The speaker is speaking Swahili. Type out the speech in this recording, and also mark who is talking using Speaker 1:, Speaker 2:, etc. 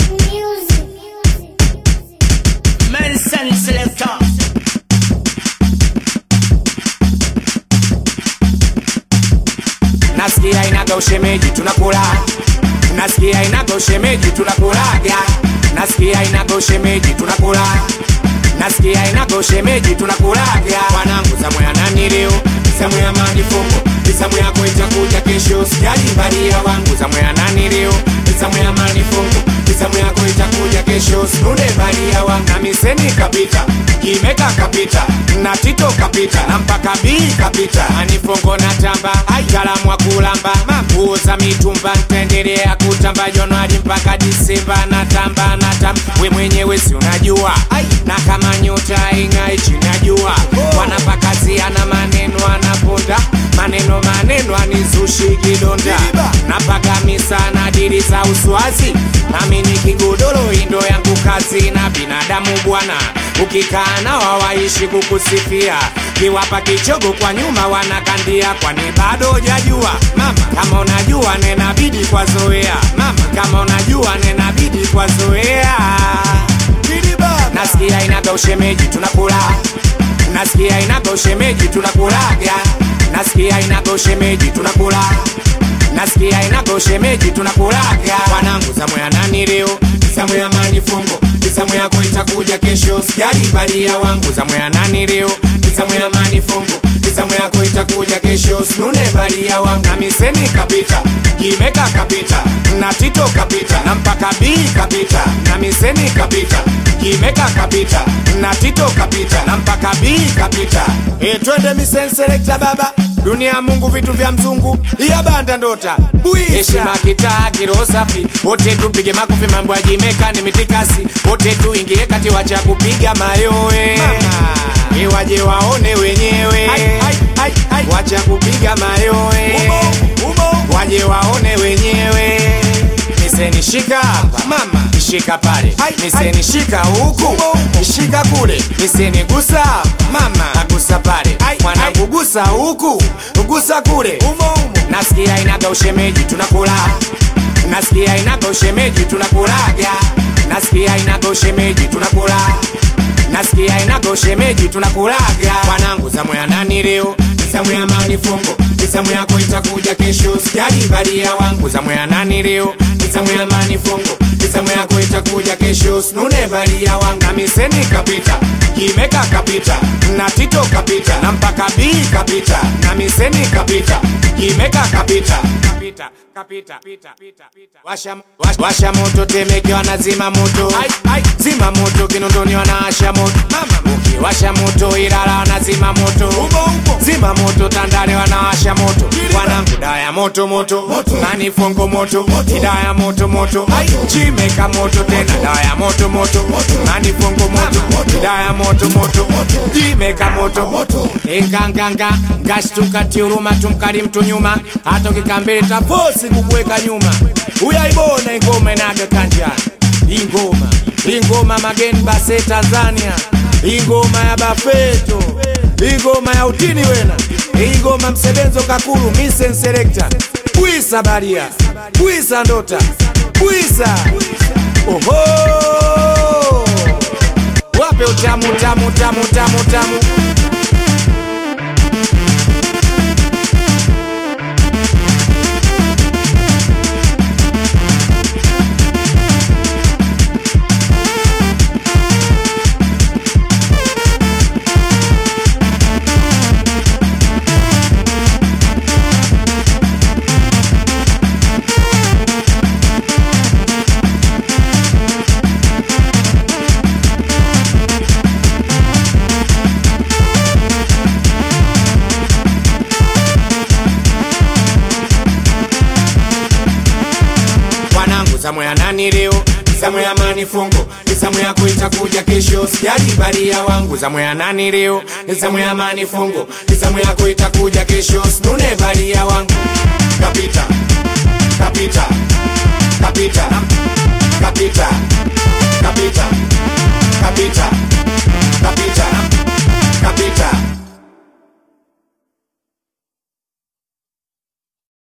Speaker 1: Nelson Selector.
Speaker 2: Nasikia inaga ushemeji tunakula. Nasikia inaga ushemeji tunakulaga. Nasikia inaga ushemeji tunakula. Nasikia inaga ushemeji tunakulaga. Wanangu zamu ya nani leo? Zamu ya manifungo. Zamu yako itakuja kesho. Sijali baria wangu zamu ya nani leo? Zamu ya manifungo. Zamu yako itakuja kesho. Sunde baria wangu na miseni kapita. Kimeka kapita. Na Tito kapita. Na mpaka bii kapita. Manifungo na tamba. Galamu wa kulamba. Mambuza mitumba. Ntendelea kutamba Januari mpaka Disemba. Natamba natamba. We mwenyewe si unajua. Na kama nyota ingai chini ya jua. Wanapakazia na maneno anaponda. Maneno anizushi kidonda. Napagamisa na dili za uswazi. Nami ni kigodoro indo yangu kazi. Na binadamu bwana ukikaa na wawaishi kukusifia. Kiwapa kichogo kwa nyuma wanakandia. Kwani bado hujajua mama? Kama unajua nenabidi kwa zoea mama. Kama unajua nenabidi kwa zoea. Nasikia inaga ushemeji tunakula. Nasikia inaga ushemeji tunakulaga. Nasikia inaga ushemeji tunakula. Nasikia inaga ushemeji tunakulaga. Wanangu zamu ya nani leo? Zamu ya manifungo. Zamu yako itakuja kesho. Sijali baria wangu zamu ya nani leo? Zamu ya manifungo. Zamu yako itakuja kesho. Sunune baria wangu na miseni kapita. Kimeka kapita. Na Tito kapita. Na mpaka bii kapita. Na miseni kapita. Kimeka kapita. Na Tito kapita. Na mpaka bii kapita. Twende miseni selector baba. Dunia Mungu vitu vya mzungu. Iya banda ndota buisha. Heshima kitaa kiroho safi. Wote tupige makofi mambo ya Jimeka ni mitikasi. Wote tuingie kati wacha kupiga mayowe. Waje waone wenyewe. Wacha kupiga mayowe. Waje waone wenyewe. Miseni shika hapa mama. Shika pale. Miseni shika huku. Shika kule. Miseni gusa mama. Agusa pale. Mwanangu gusa huku. Gusa kule. Nasikia inaga ushemeji tunakula. Nasikia inaga ushemeji tunakulaga. Nasikia inaga ushemeji tunakula. Nasikia inaga ushemeji tunakulaga. Wanangu zamu ya nani leo? Zamu ya manifungo. Zamu yako itakuja kesho. Sijali baria wangu zamu ya nani leo? Zamu ya manifungo. Zamu yako itakuja kesho. Sunune baria wangu na miseni kapita. Kimeka kapita. Na Tito kapita. Na mpaka bii kapita. Na miseni kapita. Kimeka kapita. Washa moto Temeke wanazima moto. Zima moto Kinondoni wanawasha moto. Ukiwasha moto Ilala wanazima moto. Zima moto Tandale wanawasha moto. Wanangu daya moto moto. Manifungo moto. Daya moto moto. Jimeka moto tena daya moto moto. Manifungo moto. Daya moto moto. Jimeka moto. Enganganga ngashtuka tiuruma tumkali mtu nyuma. Hata ukikambele taposi kukuweka nyuma. Uyaibona ingoma inaga kanja. Ingoma mageni base Tanzania. Ingoma ya Bafeto. Ingoma ya utini wena. Ingoma msebenzo kakulu Misen Selector. Buisa baria. Buisa ndota. Buisa. Oho. Wape utamu tamu tamu tamu tamu. Zamu ya nani leo? Zamu ya manifungo. Zamu yako itakuja kesho. Sijali baria wangu zamu ya nani leo? Zamu ya manifungo. Zamu yako itakuja kesho. Sunune baria wangu kapita.